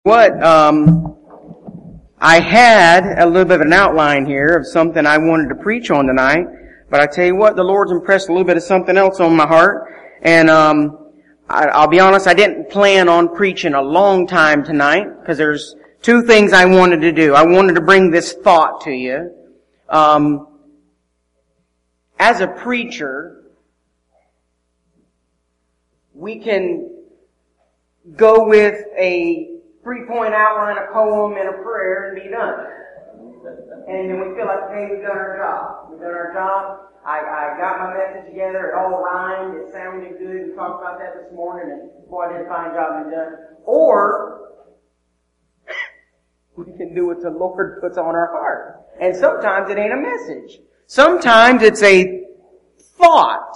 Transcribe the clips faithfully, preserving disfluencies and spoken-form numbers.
What, um, I had a little bit of an outline here of something I wanted to preach on tonight, but I tell you what, the Lord's impressed a little bit of something else on my heart, and, um, I, I'll be honest, I didn't plan on preaching a long time tonight, because there's two things I wanted to do. I wanted to bring this thought to you. Um, as a preacher, we can go with a three-point outline, a poem, and a prayer, and be done. And then we feel like, hey, we've done our job. We've done our job. I, I got my message together. It all rhymed. It sounded good. We talked about that this morning, and boy, I did a fine job and done. Or we can do what the Lord puts on our heart. And sometimes it ain't a message. Sometimes it's a thought.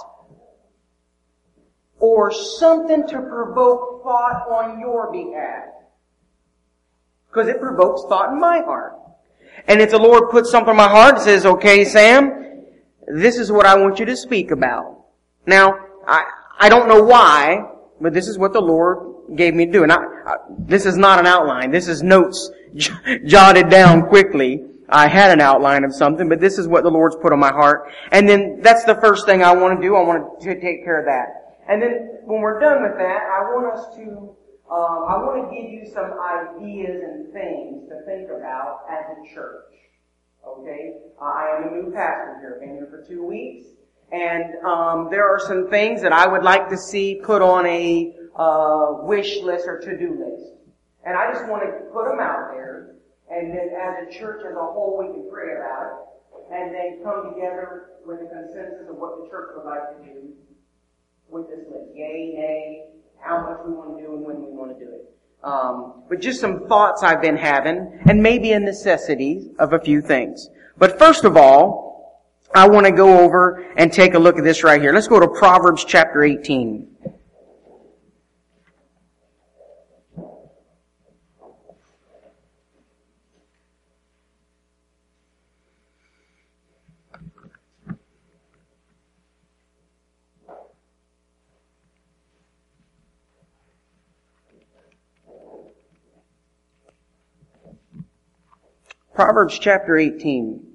Or something to provoke thought on your behalf. Because it provokes thought in my heart. And if the Lord puts something in my heart and says, okay, Sam, this is what I want you to speak about. Now, I, I don't know why, but this is what the Lord gave me to do. And I, I, this is not an outline. This is notes j- jotted down quickly. I had an outline of something, but this is what the Lord's put on my heart. And then that's the first thing I want to do. I want to take care of that. And then when we're done with that, I want us to Um, I want to give you some ideas and things to think about as a church. Okay? Uh, I am a new pastor here. I've been here for two weeks. And um, there are some things that I would like to see put on a uh, wish list or to-do list. And I just want to put them out there. And then as a church as a whole, we can pray about it. And then come together with a consensus of what the church would like to do with this list. Yay, nay. How much we want to do and when we want to do it. Um, but just some thoughts I've been having, and maybe a necessity of a few things. But first of all, I want to go over and take a look at this right here. Let's go to Proverbs chapter eighteen. Proverbs chapter eighteen.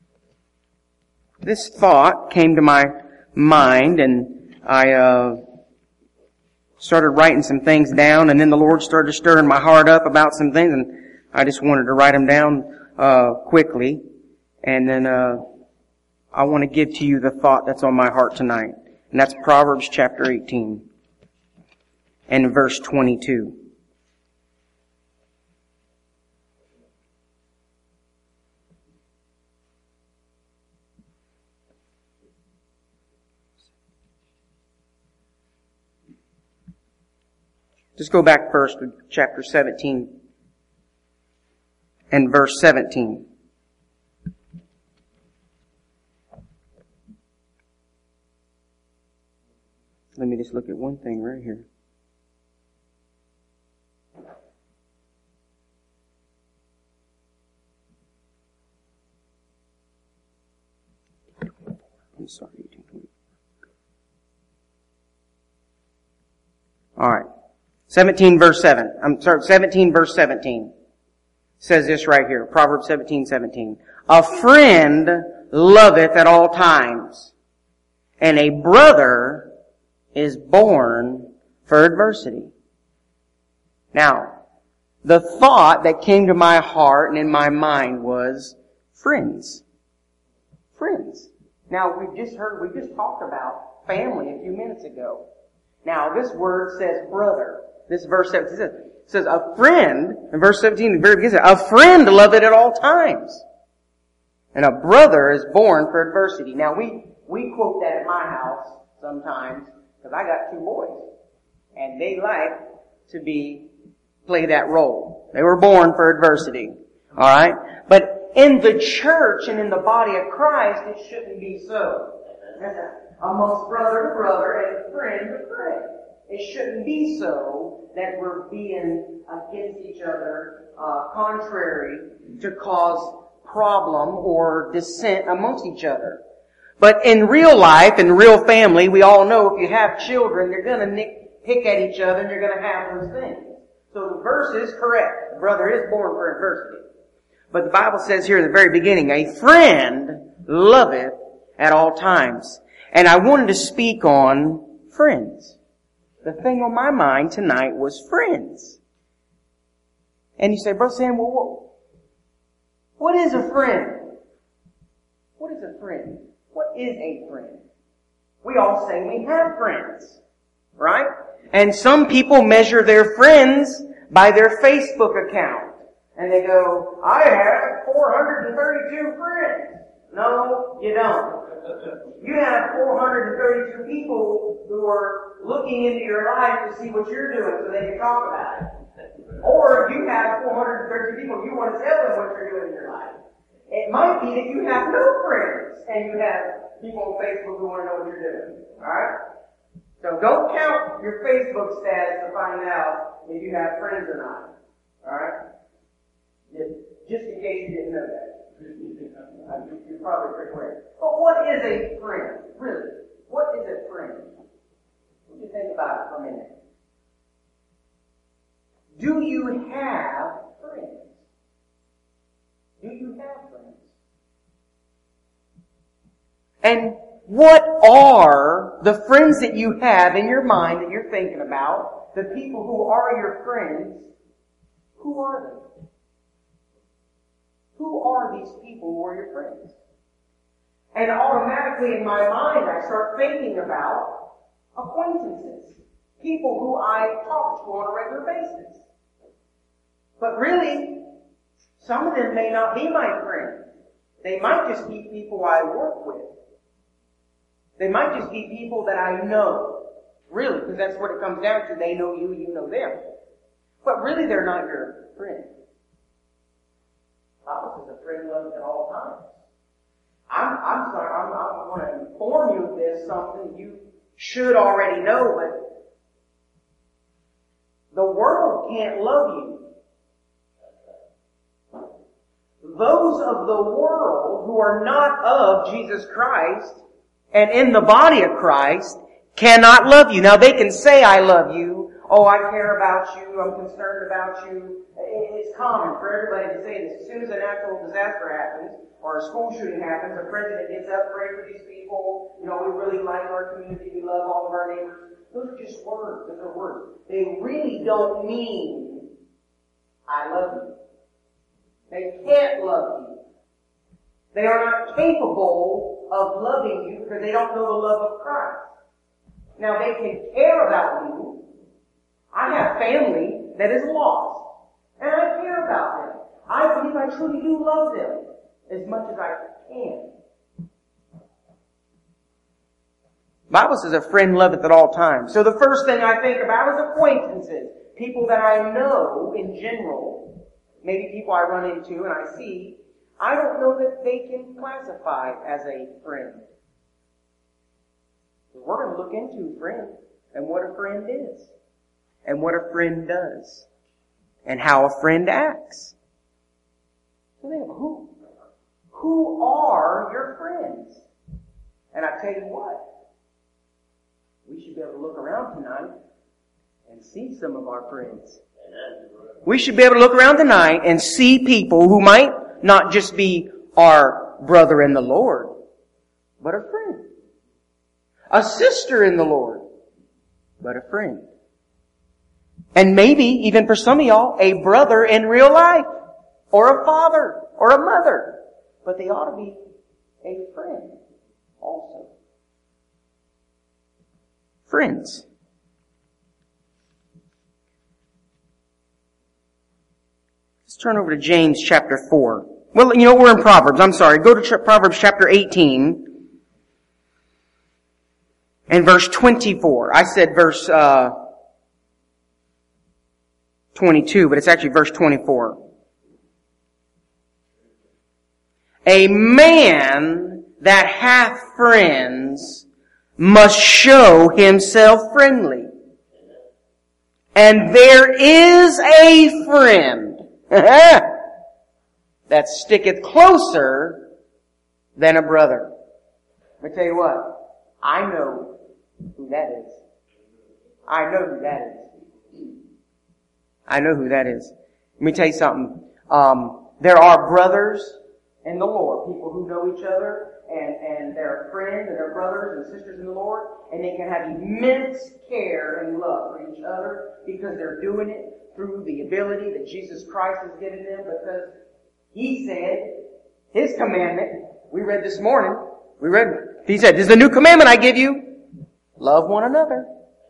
This thought came to my mind, and I uh started writing some things down, and then the Lord started stirring my heart up about some things, and I just wanted to write them down uh quickly. And then uh I want to give to you the thought that's on my heart tonight. And that's Proverbs chapter eighteen and verse twenty-two. Just go back first to chapter seventeen and verse seventeen. Let me just look at one thing right here. I'm sorry. All right. seventeen verse seven. I'm sorry, seventeen verse seventeen. Says this right here. Proverbs seventeen seventeen. A friend loveth at all times, and a brother is born for adversity. Now, the thought that came to my heart and in my mind was friends. Friends. Now, we just heard, we just talked about family a few minutes ago. Now, this word says brother. This verse seventeen says, says a friend, in verse seventeen, the very beginning, a friend loveth at all times. And a brother is born for adversity. Now, we, we quote that at my house sometimes, because I got two boys. And they like to be, play that role. They were born for adversity. Alright? But in the church and in the body of Christ, it shouldn't be so. Amongst brother to brother and friend to friend. It shouldn't be so that we're being against each other, uh, contrary to cause problem or dissent amongst each other. But in real life, in real family, we all know if you have children, they're gonna nick, pick at each other and you're gonna have those things. So the verse is correct. The brother is born for adversity. But the Bible says here at the very beginning, a friend loveth at all times. And I wanted to speak on friends. The thing on my mind tonight was friends. And you say, Brother Sam, well, what, what is a friend? What is a friend? What is a friend? We all say we have friends, right? And some people measure their friends by their Facebook account. And they go, I have four hundred thirty-two friends. No, you don't. You have four hundred thirty-two people who are looking into your life to see what you're doing so they can talk about it. Or you have four hundred thirty people you want to tell them what you're doing in your life. It might be that you have no friends and you have people on Facebook who want to know what you're doing. Alright? So don't count your Facebook status to find out if you have friends or not. Alright? Just in case you didn't know that. You're probably pretty aware. But what is a friend? Really? What is a friend? What do you think about it for a minute? Do you have friends? Do you have friends? And what are the friends that you have in your mind that you're thinking about? The people who are your friends, who are they? Who are these people who are your friends? And automatically in my mind I start thinking about acquaintances. People who I talk to on a regular basis. But really, some of them may not be my friends. They might just be people I work with. They might just be people that I know. Really, because that's what it comes down to. They know you, you know them. But really they're not your friend. Bible says a friend loves at all times. I'm, I'm sorry, I'm, I'm going to inform you of this, something you should already know, but the world can't love you. Those of the world who are not of Jesus Christ and in the body of Christ cannot love you. Now they can say, I love you. Oh, I care about you. I'm concerned about you. It's common for everybody to say this. As soon as a natural disaster happens, or a school shooting happens, the president gets up, pray for these people. You know, we really like our community. We love all of our neighbors. Those are just words. Those are words. They really don't mean, I love you. They can't love you. They are not capable of loving you because they don't know the love of Christ. Now, they can care about you. I have family that is lost, and I care about them. I believe I truly do love them as much as I can. The Bible says a friend loveth at all times. So the first thing I think about is acquaintances. People that I know in general, maybe people I run into and I see, I don't know that they can classify as a friend. We're going to look into friend and what a friend is. And what a friend does. And how a friend acts. So then, who, who are your friends? And I tell you what, we should be able to look around tonight and see some of our friends. We should be able to look around tonight and see people who might not just be our brother in the Lord, but a friend. A sister in the Lord, but a friend. And maybe, even for some of y'all, a brother in real life, or a father, or a mother. But they ought to be a friend also. Friends. Let's turn over to James chapter four. Well, you know, we're in Proverbs. I'm sorry. Go to Proverbs chapter eighteen. And verse twenty-four. I said verse uh, twenty-two, but it's actually verse twenty-four. A man that hath friends must show himself friendly. And there is a friend that sticketh closer than a brother. Let me tell you what, I know who that is. I know who that is. I know who that is. Let me tell you something. Um, there are brothers in the Lord, people who know each other, and, and they're friends, and they're brothers and sisters in the Lord, and they can have immense care and love for each other because they're doing it through the ability that Jesus Christ has given them, because He said, His commandment, we read this morning, we read, He said, "This is a new commandment I give you. Love one another."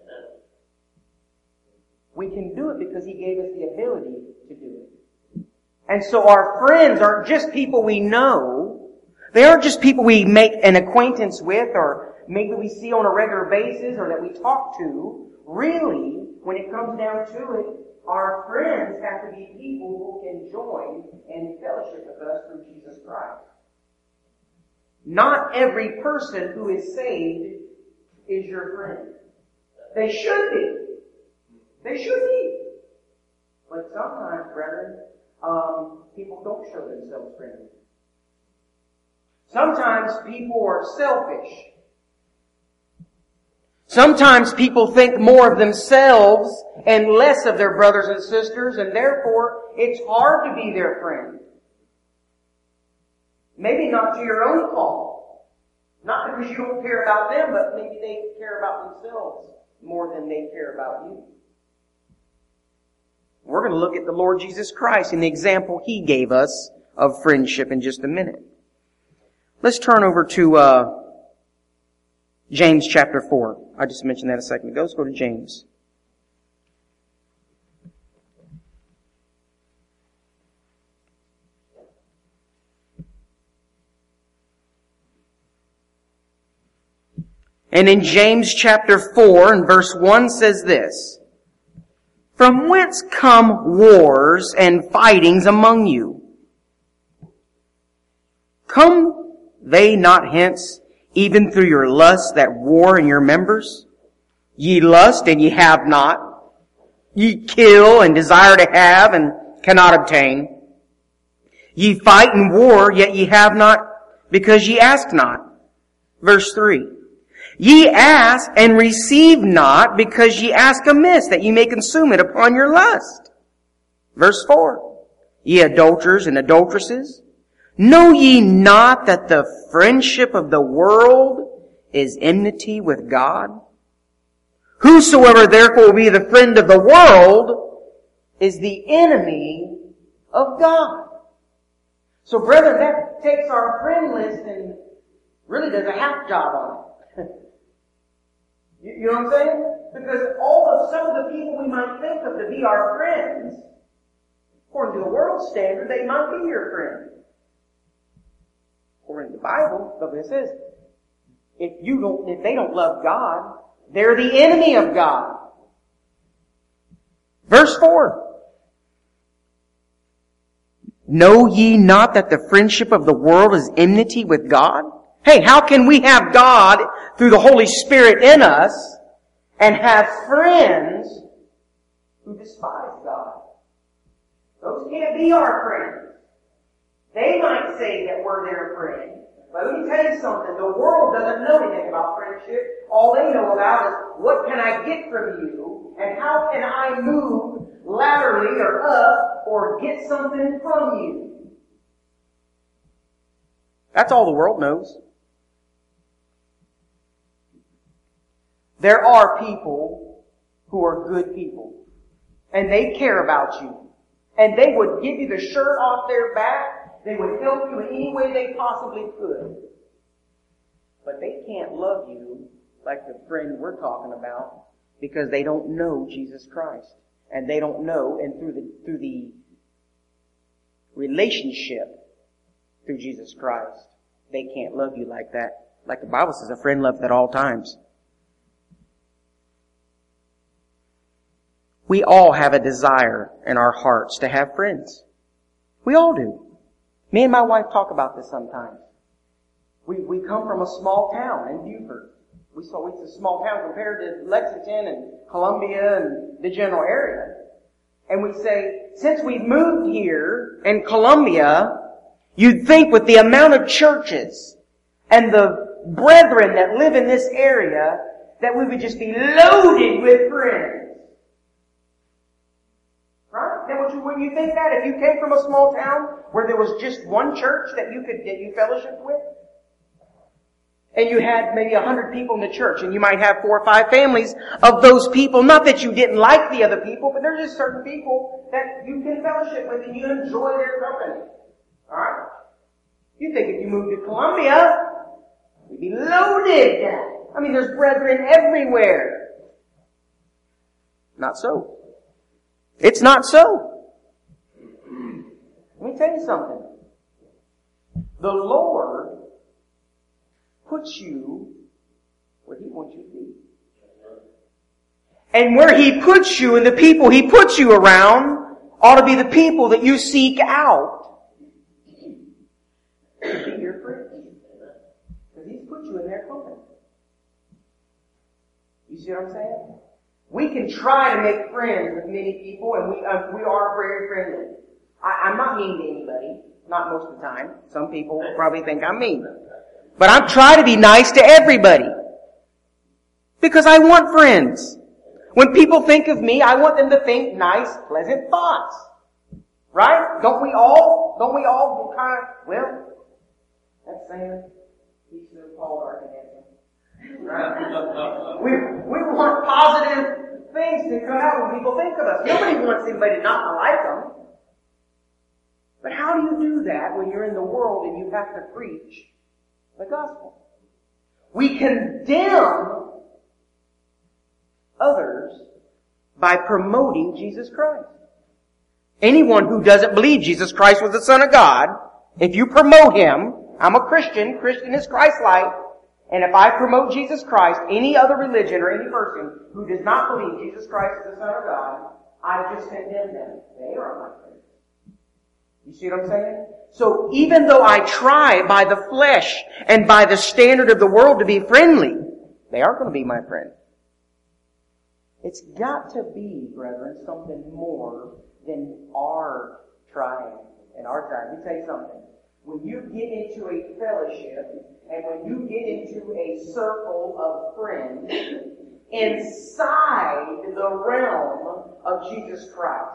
We can do it because He gave us the ability to do it. And so our friends aren't just people we know. They aren't just people we make an acquaintance with, or maybe we see on a regular basis, or that we talk to. Really, when it comes down to it, our friends have to be people who can join in fellowship with us through Jesus Christ. Not every person who is saved is your friend. They should be. They should be. But sometimes, brethren, um, people don't show themselves friendly. Sometimes people are selfish. Sometimes people think more of themselves and less of their brothers and sisters, and therefore it's hard to be their friend. Maybe not to your own fault. Not because you don't care about them, but maybe they care about themselves more than they care about you. We're going to look at the Lord Jesus Christ and the example He gave us of friendship in just a minute. Let's turn over to uh, James chapter four. I just mentioned that a second ago. Let's go to James. And in James chapter four and verse one says this: "From whence come wars and fightings among you? Come they not hence, even through your lust that war in your members? Ye lust and ye have not. Ye kill and desire to have and cannot obtain. Ye fight and war, yet ye have not, because ye ask not." Verse three. "Ye ask and receive not, because ye ask amiss, that ye may consume it upon your lust." Verse four. "Ye adulterers and adulteresses, know ye not that the friendship of the world is enmity with God? Whosoever therefore will be the friend of the world is the enemy of God." So brethren, that takes our friend list and really does a half job on it. You, you know what I'm saying? Because all of some of the people we might think of to be our friends, according to the world's standard, they might be your friend. According to the Bible, look what it says. If you don't, if they don't love God, they're the enemy of God. Verse four. "Know ye not that the friendship of the world is enmity with God?" Hey, how can we have God through the Holy Spirit in us and have friends who despise God? Those can't be our friends. They might say that we're their friend. But let me tell you something. The world doesn't know anything about friendship. All they know about is, what can I get from you? And how can I move laterally or up or get something from you? That's all the world knows. There are people who are good people. And they care about you. And they would give you the shirt off their back. They would help you in any way they possibly could. But they can't love you like the friend we're talking about, because they don't know Jesus Christ. And they don't know, and through the, through the relationship through Jesus Christ, they can't love you like that. Like the Bible says, a friend loveth at all times. We all have a desire in our hearts to have friends. We all do. Me and my wife talk about this sometimes. We we come from a small town in Beaufort. We saw it's a small town compared to Lexington and Columbia and the general area. And we say, since we've moved here in Columbia, you'd think with the amount of churches and the brethren that live in this area that we would just be loaded with friends. And would you, when you think that, if you came from a small town where there was just one church that you could get you fellowship with, and you had maybe a hundred people in the church, and you might have four or five families of those people, not that you didn't like the other people, but there's just certain people that you can fellowship with and you enjoy their company. Alright? You think if you moved to Columbia, you'd be loaded. I mean, there's brethren everywhere. Not so. It's not so. Let me tell you something. The Lord puts you where He wants you to be. And where He puts you and the people He puts you around ought to be the people that you seek out to be your friends. Because He's put you in their company. You see what I'm saying? We can try to make friends with many people, and we uh, we are very friendly. I, I'm not mean to anybody, not most of the time. Some people probably think I'm mean. But I'm trying to be nice to everybody. Because I want friends. When people think of me, I want them to think nice, pleasant thoughts. Right? Don't we all, don't we all kind of, well, that's saying, he's so called our connection. Right? we, we want positive things to come out when people think of us. Nobody wants anybody not to like them. But how do you do that when you're in the world and you have to preach the gospel? We condemn others by promoting Jesus Christ. Anyone who doesn't believe Jesus Christ was the Son of God, if you promote Him, I'm a Christian, Christian is Christ-like, and if I promote Jesus Christ, any other religion or any person who does not believe Jesus Christ is the Son of God, I just condemn them. They are my friends. You see what I'm saying? So even though I try by the flesh and by the standard of the world to be friendly, they aren't going to be my friend. It's got to be, brethren, something more than our trying and our trying. Let me tell you something. When you get into a fellowship and when you get into a circle of friends inside the realm of Jesus Christ,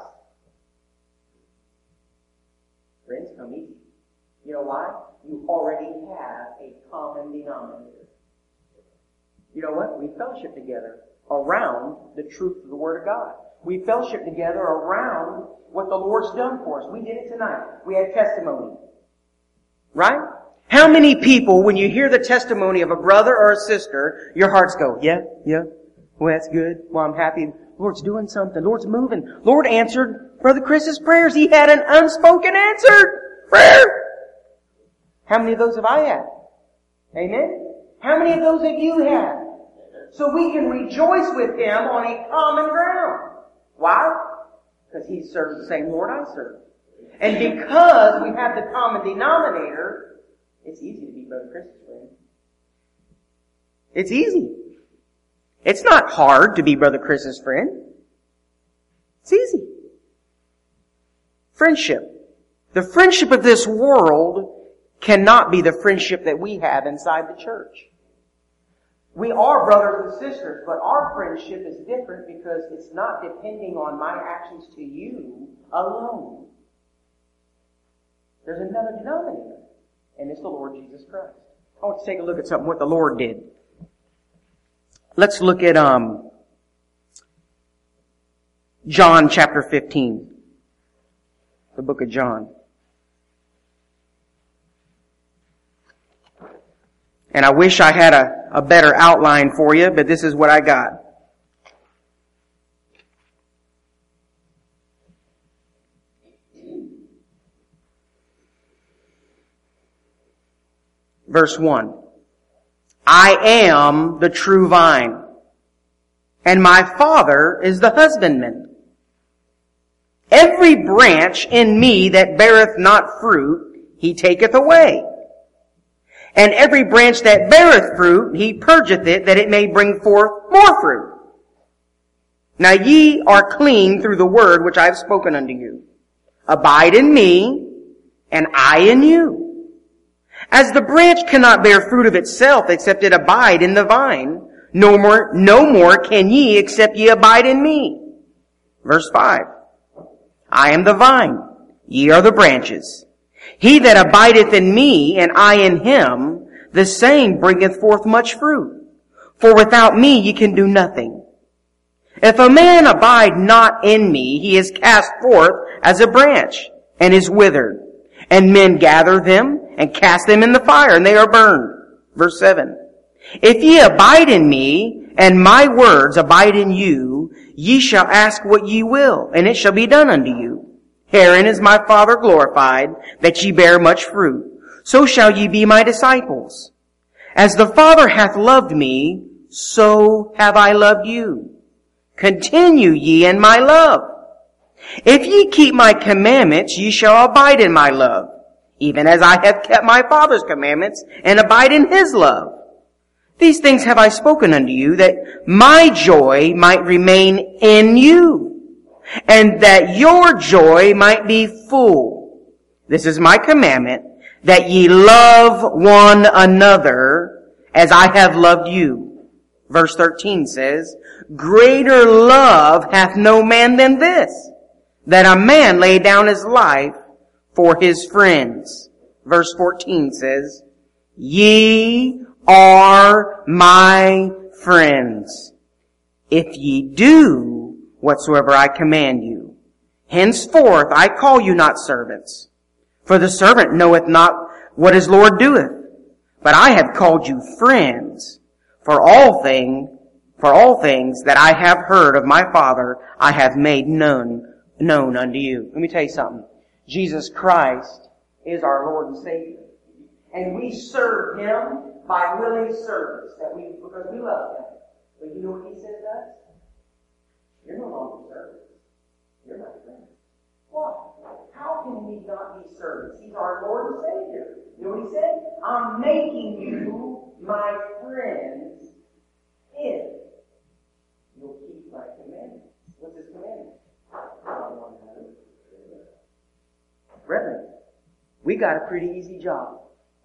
friends come easy. You know why? You already have a common denominator. You know what? We fellowship together around the truth of the Word of God. We fellowship together around what the Lord's done for us. We did it tonight. We had testimony. Right? How many people, when you hear the testimony of a brother or a sister, your hearts go, yeah, yeah, well, that's good. Well, I'm happy. The Lord's doing something. The Lord's moving. Lord answered Brother Chris's prayers. He had an unspoken answered prayer. How many of those have I had? Amen? How many of those have you had? So we can rejoice with Him on a common ground. Why? Because He serves the same Lord I serve. And because we have the common denominator, it's easy to be Brother Chris's friend. It's easy. It's not hard to be Brother Chris's friend. It's easy. Friendship. The friendship of this world cannot be the friendship that we have inside the church. We are brothers and sisters, but our friendship is different because it's not depending on my actions to you alone. There's another denominator, and it's the Lord Jesus Christ. I want to take a look at something, what the Lord did. Let's look at um, John chapter fifteen. The book of John. And I wish I had a, a better outline for you, but this is what I got. Verse one. I am the true vine, and my Father is the husbandman. Every branch in me that beareth not fruit, He taketh away. And every branch that beareth fruit, He purgeth it, that it may bring forth more fruit. Now ye are clean through the word which I have spoken unto you. Abide in me, and I in you. As the branch cannot bear fruit of itself, except it abide in the vine, no more, no more can ye, except ye abide in me. Verse five. I am the vine, ye are the branches. He that abideth in me, and I in him, the same bringeth forth much fruit. For without me ye can do nothing. If a man abide not in me, he is cast forth as a branch, and is withered. And men gather them, and cast them in the fire, and they are burned. Verse seven. If ye abide in me, and my words abide in you, ye shall ask what ye will, and it shall be done unto you. Herein is my Father glorified, that ye bear much fruit. So shall ye be my disciples. As the Father hath loved me, so have I loved you. Continue ye in my love. If ye keep my commandments, ye shall abide in my love, even as I have kept my Father's commandments, and abide in his love. These things have I spoken unto you, that my joy might remain in you, and that your joy might be full. This is my commandment, that ye love one another as I have loved you. Verse thirteen says, greater love hath no man than this, that a man lay down his life for his friends. Verse fourteen says, ye are my friends, if ye do whatsoever I command you. Henceforth I call you not servants, for the servant knoweth not what his Lord doeth. But I have called you friends, for all thing, for all things that I have heard of my Father I have made known, known unto you. Let me tell you something. Jesus Christ is our Lord and Savior. And we serve Him by willing service, that we, because we love Him. But you know what He said to us? You're no longer servants. You're my friends. Why? How can we not be servants? He's our Lord and Savior. You know what He said? I'm making you my friends if you'll keep my commandments. What's His commandment? Brethren, we got a pretty easy job.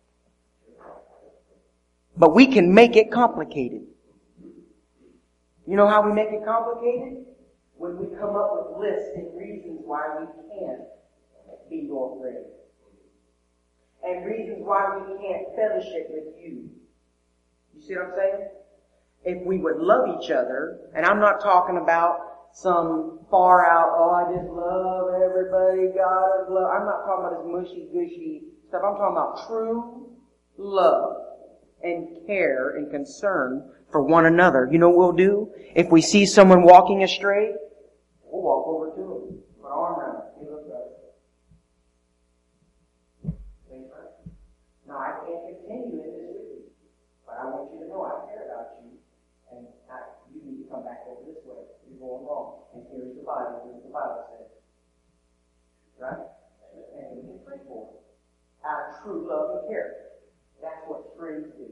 But we can make it complicated. You know how we make it complicated? When we come up with lists and reasons why we can't be your friend. And reasons why we can't fellowship with you. You see what I'm saying? If we would love each other, and I'm not talking about some far out, oh, I just love everybody, God is love. I'm not talking about this mushy gushy stuff. I'm talking about true love and care and concern for one another. You know what we'll do? If we see someone walking astray, we'll walk over to them. Put our arm around them. Hey, look up. Now, I can't continue in this with you, but I want you to know I care about you, and I, you need to come back over this way. You're going wrong. And here's the Bible. Here's the Bible says. Right? And we can pray for them. Out of true love and care. That's what friends do.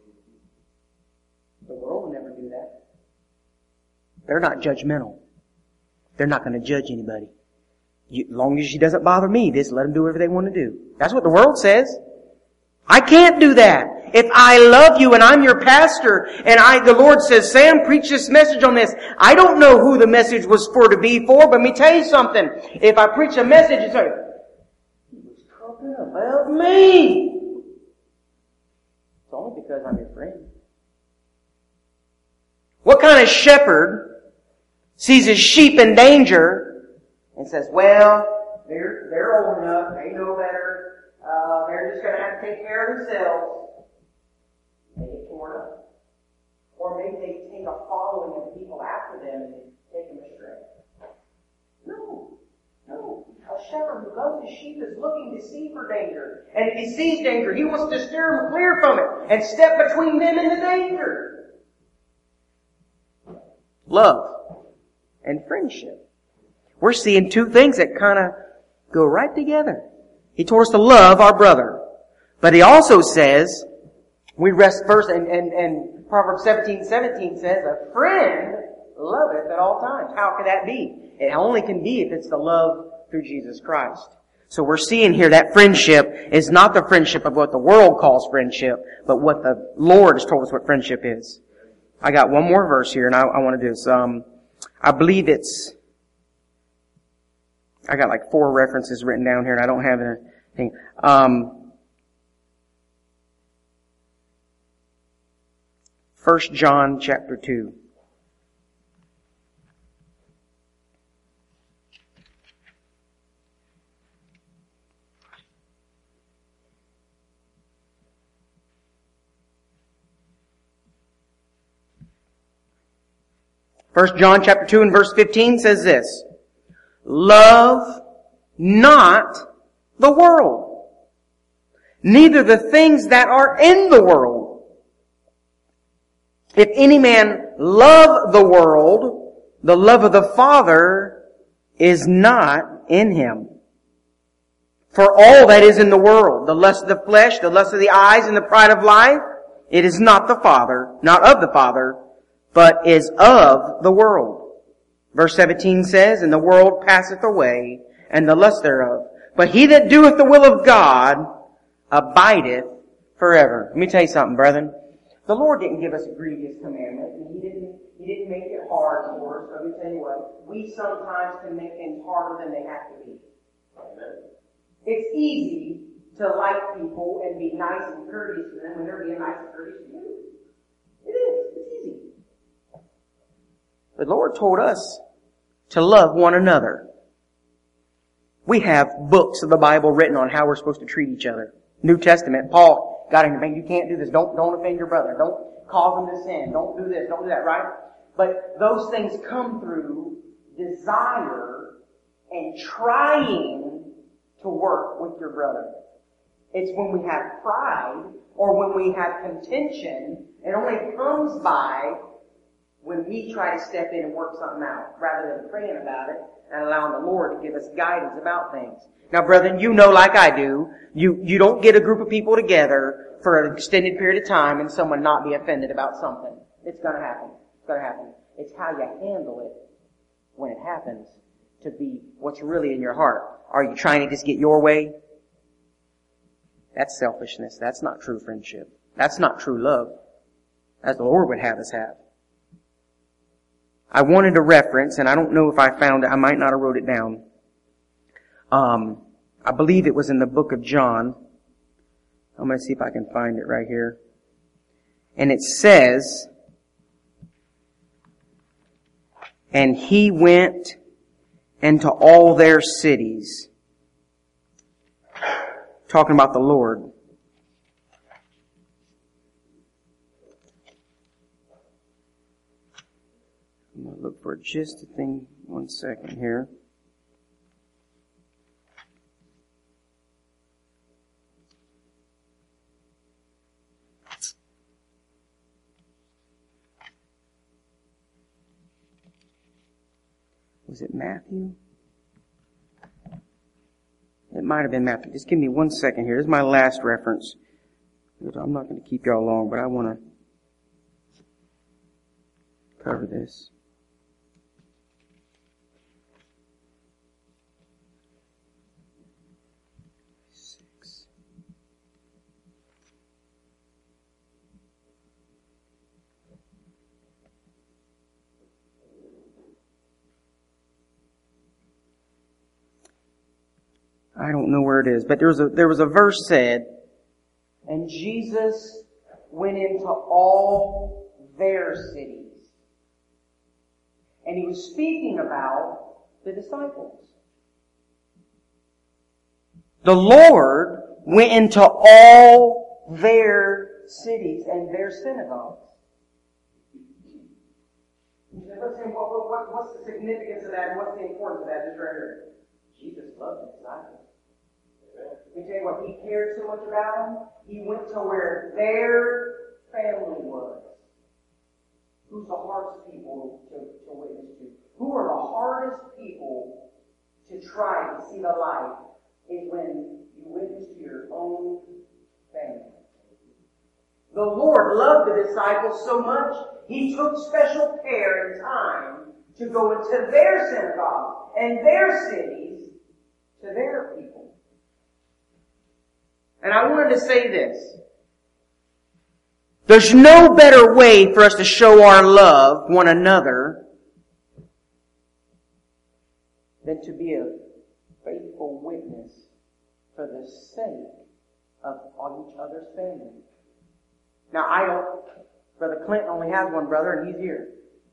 The world will never do that. They're not judgmental. They're not going to judge anybody. You, as long as she doesn't bother me, just let them do whatever they want to do. That's what the world says. I can't do that. If I love you and I'm your pastor and I, the Lord says, Sam, preach this message on this. I don't know who the message was for to be for, but let me tell you something. If I preach a message and say, he was talking about me. It's only because I'm your friend. What kind of shepherd sees his sheep in danger and says, well, they're, they're old enough, they know better, uh, they're just going to have to take care of themselves. They get torn up. Or maybe they take a following of people after them and take them astray. No. No. A shepherd who loves his sheep is looking to see for danger. And if he sees danger, he wants to steer them clear from it and step between them and the danger. Love and friendship. We're seeing two things that kind of go right together. He told us to love our brother. But He also says, we rest first, and, and, and Proverbs seventeen seventeen says, a friend loveth at all times. How can that be? It only can be if it's the love through Jesus Christ. So we're seeing here that friendship is not the friendship of what the world calls friendship, but what the Lord has told us what friendship is. I got one more verse here, and I, I want to do this. Um, I believe it's I got like four references written down here and I don't have anything. Um, First John chapter two. First John chapter two and verse fifteen says this, love not the world, neither the things that are in the world. If any man love the world, the love of the Father is not in him. For all that is in the world, the lust of the flesh, the lust of the eyes, and the pride of life, it is not the Father, not of the Father, but is of the world. Verse seventeen says, and the world passeth away, and the lust thereof. But he that doeth the will of God abideth forever. Let me tell you something, brethren. The Lord didn't give us a grievous commandment, and He didn't, He didn't make it hard for us. Let me tell you what, we sometimes can make things harder than they have to be. It's easy to like people and be nice and courteous to them when they're being nice and courteous to you. It is. It's easy. The Lord told us to love one another. We have books of the Bible written on how we're supposed to treat each other. New Testament, Paul got in, man, you can't do this. Don't, don't offend your brother. Don't cause him to sin. Don't do this. Don't do that, right? But those things come through desire and trying to work with your brother. It's when we have pride or when we have contention, it only comes by when we try to step in and work something out rather than praying about it and allowing the Lord to give us guidance about things. Now, brethren, you know like I do, you, you don't get a group of people together for an extended period of time and someone not be offended about something. It's gonna happen. It's gonna happen. It's how you handle it when it happens to be what's really in your heart. Are you trying to just get your way? That's selfishness. That's not true friendship. That's not true love, as the Lord would have us have. I wanted a reference, and I don't know if I found it. I might not have wrote it down. Um, I believe it was in the book of John. I'm going to see if I can find it right here. And it says, and he went into all their cities. Talking about the Lord. I'm going to look for just a thing. One second here. Was it Matthew? It might have been Matthew. Just give me one second here. This is my last reference. I'm not going to keep y'all long, but I want to cover this. Six. I don't know where it is, but there was a, there was a verse said, and Jesus went into all their cities. And he was speaking about the disciples. The Lord went into all their cities and their synagogues. What's the significance of that and what's the importance of that? Just right here. Jesus loved the disciples. Let me tell you what, he cared so much about them, he went to where their family was. Who's the hardest people to, to witness to? Who are the hardest people to try to see the light? Is when you witness to your own family. The Lord loved the disciples so much, he took special care and time to go into their synagogues and their cities to their people. And I wanted to say this. There's no better way for us to show our love one another than to be a for the sake of all each other's family. Now, I don't, Brother Clinton only has one brother, and he's here.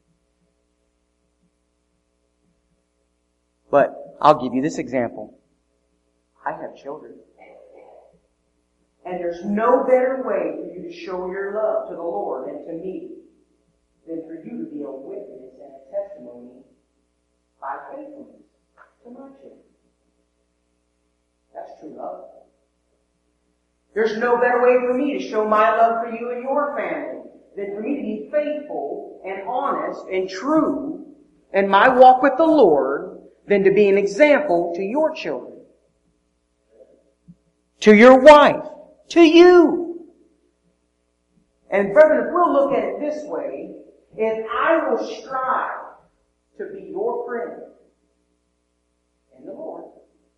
But I'll give you this example. I have children. And there's no better way for you to show your love to the Lord and to me than for you to be a witness and a testimony by faithfulness to my children. That's true love. There's no better way for me to show my love for you and your family than for me to be faithful and honest and true in my walk with the Lord than to be an example to your children, to your wife, to you. And brethren, if we'll look at it this way, if I will strive to be your friend in the Lord,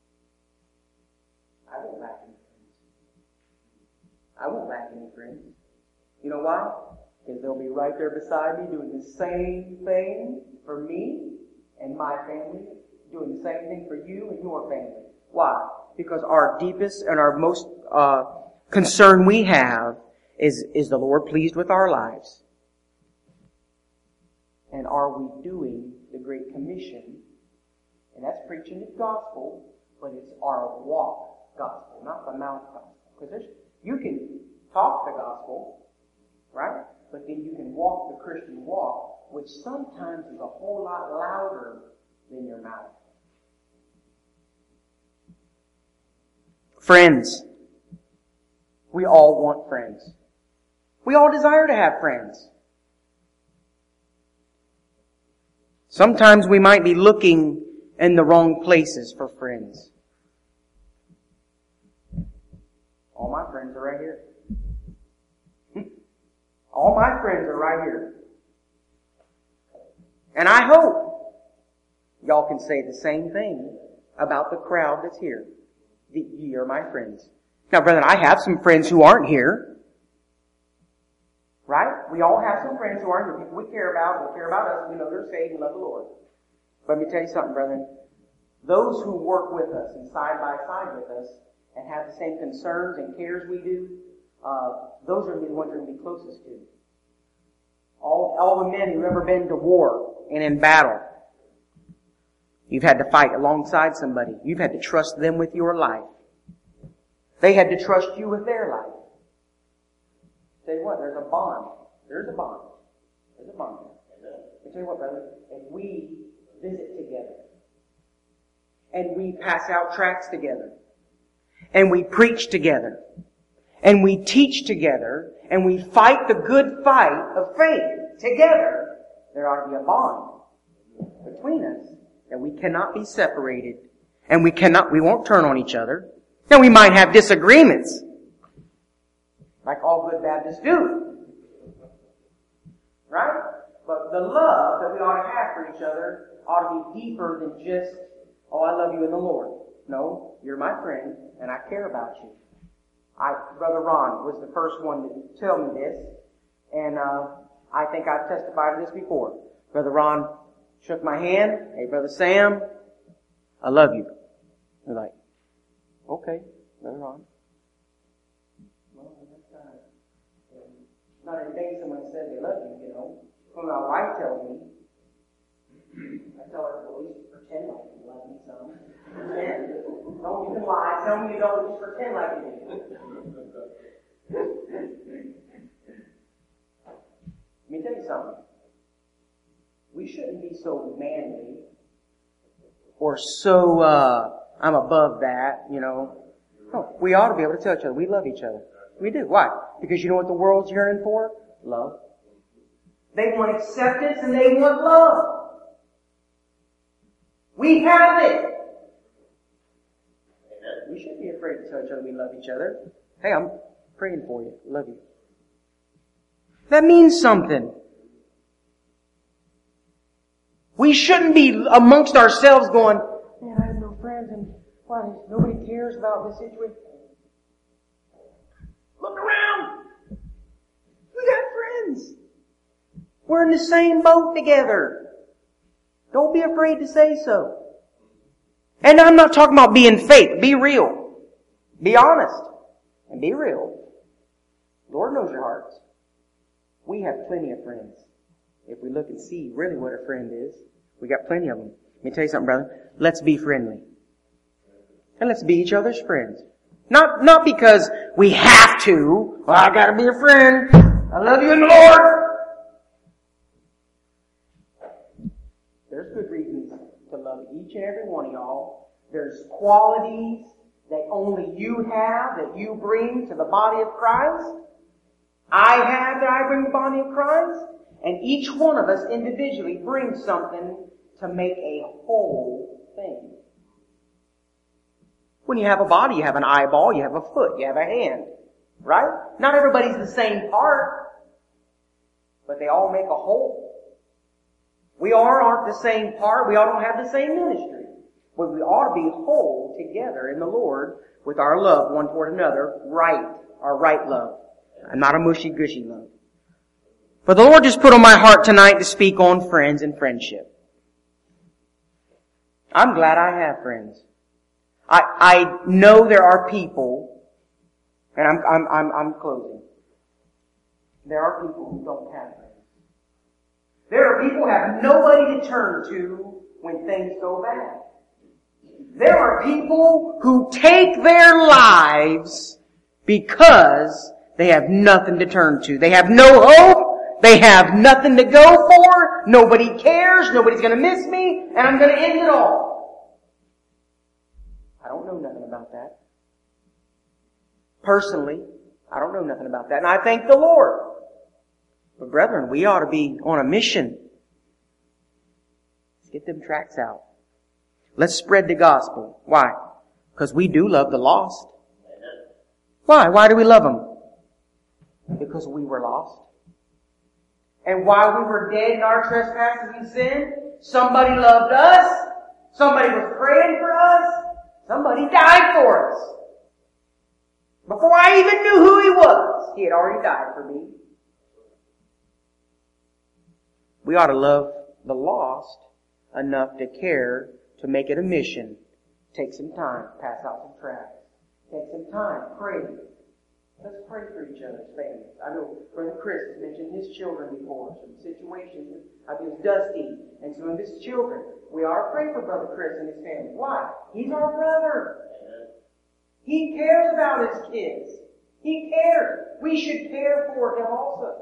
I won't lack any friends. I won't lack any friends. You know why? Because they'll be right there beside me doing the same thing for me and my family, doing the same thing for you and your family. Why? Because our deepest and our most uh, concern we have is, is the Lord pleased with our lives? And are we doing the Great Commission? And that's preaching the gospel, but it's our walk gospel, not the mouth gospel. Because you can talk the gospel, right? But then you can walk the Christian walk, which sometimes is a whole lot louder than your mouth. Friends. We all want friends. We all desire to have friends. Sometimes we might be looking in the wrong places for friends. All my friends are right here. All my friends are right here. And I hope y'all can say the same thing about the crowd that's here. Ye are my friends. Now, brethren, I have some friends who aren't here. Right? We all have some friends who aren't here. People we care about, who care about us, we know they're saved and love the Lord. But let me tell you something, brethren. Those who work with us and side by side with us and have the same concerns and cares we do, uh, those are the ones we're going to be closest to. All, all the men who've ever been to war and in battle, you've had to fight alongside somebody. You've had to trust them with your life. They had to trust you with their life. Tell you what, there's a bond. There's a bond. There's a bond. I tell you what, brother, if we visit together, and we pass out tracts together, and we preach together, and we teach together, and we fight the good fight of faith together, there ought to be a bond between us that we cannot be separated, and we cannot, we won't turn on each other. Now we might have disagreements, like all good Baptists do. Right? But the love that we ought to have for each other ought to be deeper than just, oh, I love you in the Lord. No, you're my friend, and I care about you. I, Brother Ron was the first one to tell me this, and uh, I think I've testified to this before. Brother Ron shook my hand. Hey, Brother Sam, I love you. They're like, okay, Brother Ron. Well, that's kind of, not every day someone says they love you, you know. When my wife tells me, I tell her, well, at least pretend like you love me some. Don't even lie. Tell me you don't, just pretend like you do. Let me tell you something. We shouldn't be so manly or so, uh, I'm above that, you know. No, we ought to be able to tell each other we love each other. We do. Why? Because you know what the world's yearning for? Love. They want acceptance and they want love. We have it. We shouldn't be afraid to tell each other we love each other. Hey, I'm praying for you. Love you. That means something. We shouldn't be amongst ourselves going, man, I have no friends and why nobody cares about this situation. Look around. We got friends. We're in the same boat together. Don't be afraid to say so. And I'm not talking about being fake. Be real. Be honest and be real. Lord knows your hearts. We have plenty of friends. If we look and see really what a friend is, we got plenty of them. Let me tell you something, brother. Let's be friendly. And let's be each other's friends. Not, not because we have to. Well, I gotta be a friend. I love you in the Lord. There's good reasons to love each and every one of y'all. There's qualities that only you have, that you bring to the body of Christ. I have that I bring to the body of Christ. And each one of us individually brings something to make a whole thing. When you have a body, you have an eyeball, you have a foot, you have a hand. Right? Not everybody's the same part, but they all make a whole. We all aren't the same part, we all don't have the same ministry. But we ought to be whole together in the Lord with our love one toward another, right, our right love, and not a mushy-gushy love. But the Lord just put on my heart tonight to speak on friends and friendship. I'm glad I have friends. I, I know there are people, and I'm, I'm, I'm, I'm closing. There are people who don't have friends. There are people who have nobody to turn to when things go bad. There are people who take their lives because they have nothing to turn to. They have no hope. They have nothing to go for. Nobody cares. Nobody's going to miss me. And I'm going to end it all. I don't know nothing about that. Personally, I don't know nothing about that. And I thank the Lord. But brethren, we ought to be on a mission. Let's get them tracts out. Let's spread the gospel. Why? Because we do love the lost. Why? Why do we love them? Because we were lost. And while we were dead in our trespasses and sin, somebody loved us. Somebody was praying for us. Somebody died for us. Before I even knew who He was, He had already died for me. We ought to love the lost enough to care to make it a mission. Take some time, pass out some tracts. Take some time, pray. Let's pray for each other's families. I know Brother Chris has mentioned his children before, some situations. I think it was Dusty and some of his children. We ought to pray for Brother Chris and his family. Why? He's our brother. He cares about his kids. He cares. We should care for him also.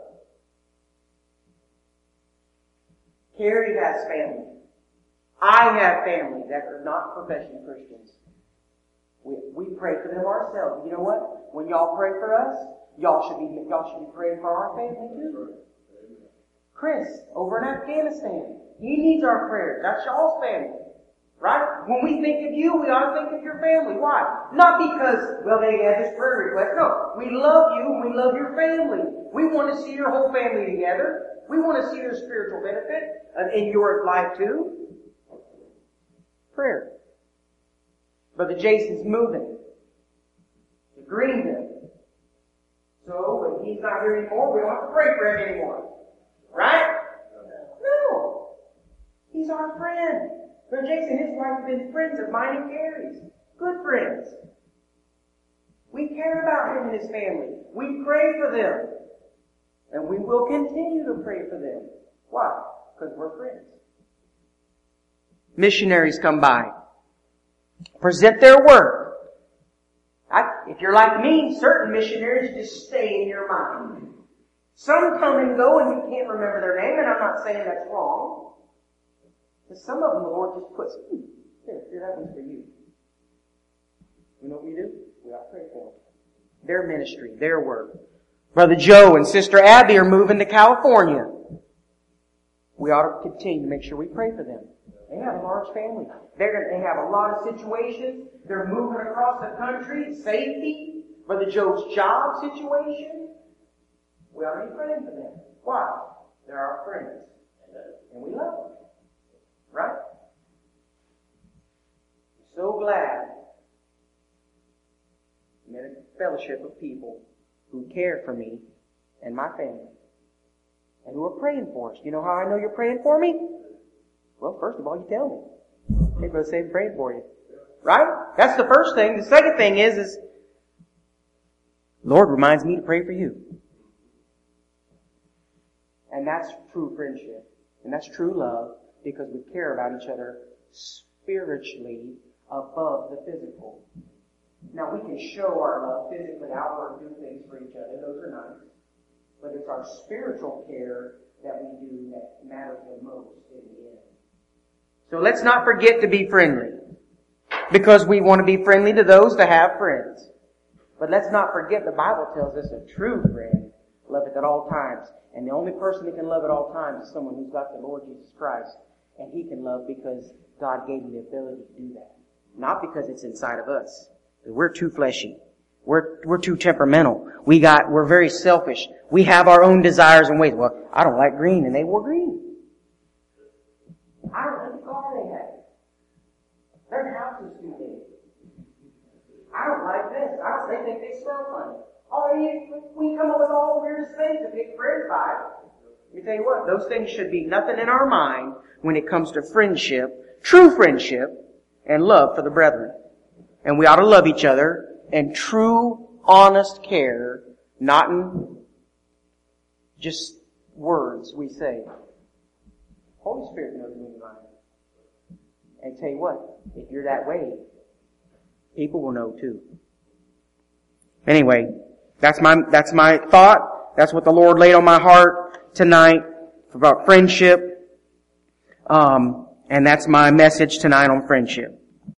Carrie has family. I have family that are not professional Christians. We, we pray for them ourselves. You know what? When y'all pray for us, y'all should be y'all should be praying for our family too. Chris, over in Afghanistan, he needs our prayers. That's y'all's family. Right? When we think of you, we ought to think of your family. Why? Not because, well, they had this prayer request. No. We love you and we love your family. We want to see your whole family together. We want to see your spiritual benefit in your life too. Prayer. Brother Jason's moving to Greenville. So, when he's not here anymore, we don't have to pray for him anymore. Right? No. He's our friend. Brother Jason and his wife have been friends of mine and Carrie's. Good friends. We care about him and his family. We pray for them. And we will continue to pray for them. Why? Because we're friends. Missionaries come by. Present their work. I, if you're like me, certain missionaries just stay in your mind. Some come and go and you can't remember their name, and I'm not saying that's wrong. But some of them the Lord just puts, hmm, here, here, that one's for you. You know what we do? We ought to pray for them. Their ministry, their work. Brother Joe and Sister Abby are moving to California. We ought to continue to make sure we pray for them. They have a large family. They're, they have a lot of situations. They're moving across the country. Safety. Brother Joe's job situation. We ought to be praying for them. Why? They're our friends. And we love them. Right? I'm so glad I'm in a fellowship of people who care for me and my family. And who are praying for us. You know how I know you're praying for me? Well, first of all, you tell me. Hey, Brother Sam, I'm praying for you. Right? That's the first thing. The second thing is, is Lord reminds me to pray for you. And that's true friendship. And that's true love, because we care about each other spiritually above the physical. Now we can show our love physically outward and do things for each other. Those are nice. But it's our spiritual care that we do that matters the most in the end. So let's not forget to be friendly. Because we want to be friendly to those that have friends. But let's not forget the Bible tells us a true friend loveth at all times. And the only person that can love at all times is someone who's got the Lord Jesus Christ. And he can love because God gave him the ability to do that. Not because it's inside of us. We're too fleshy. We're, we're too temperamental. We got, we're very selfish. We have our own desires and ways. Well, I don't like green, and they wore green. I don't like the car they had. Their house is too big. I don't like this. I don't, they think they smell funny. Oh, you, we come up with all the weirdest things to pick friends by. Let me tell you what, those things should be nothing in our mind when it comes to friendship, true friendship, and love for the brethren. And we ought to love each other in true, honest care, not in just words we say. Holy Spirit knows me in mind. And tell you what, if you're that way, people will know too. Anyway, that's my, that's my thought. That's what the Lord laid on my heart tonight about friendship. Um, and that's my message tonight on friendship.